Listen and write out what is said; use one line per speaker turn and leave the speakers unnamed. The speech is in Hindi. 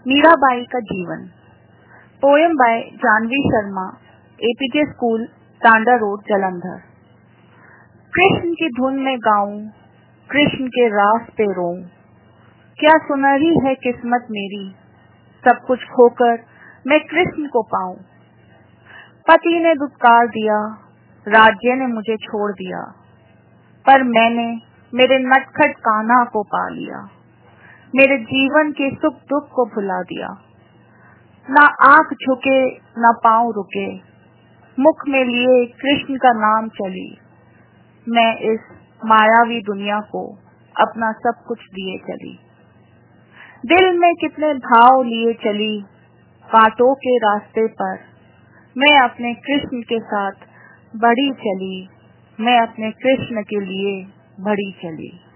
मीराबाई का जीवन। Poem by Janvi Sharma, APJ school, Tanda road, Jalandhar. Krishna की धुन में गाऊं, कृष्ण के रास पे रोऊं, क्या सुनहरी है किस्मत मेरी, सब कुछ खोकर मैं कृष्ण को पाऊं। पति ने दुत्कार दिया, राज्य ने मुझे छोड़ दिया, पर मैंने मेरे नटखट कान्हा को पा लिया। मेरे जीवन के सुख दुख को भुला दिया। ना आंख झुके ना पांव रुके, मुख में लिए कृष्ण का नाम चली। मैं इस मायावी दुनिया को अपना सब कुछ दिए चली। दिल में कितने भाव लिए चली, कांटों के रास्ते पर मैं अपने कृष्ण के साथ बढ़ी चली। मैं अपने कृष्ण के लिए बढ़ी चली।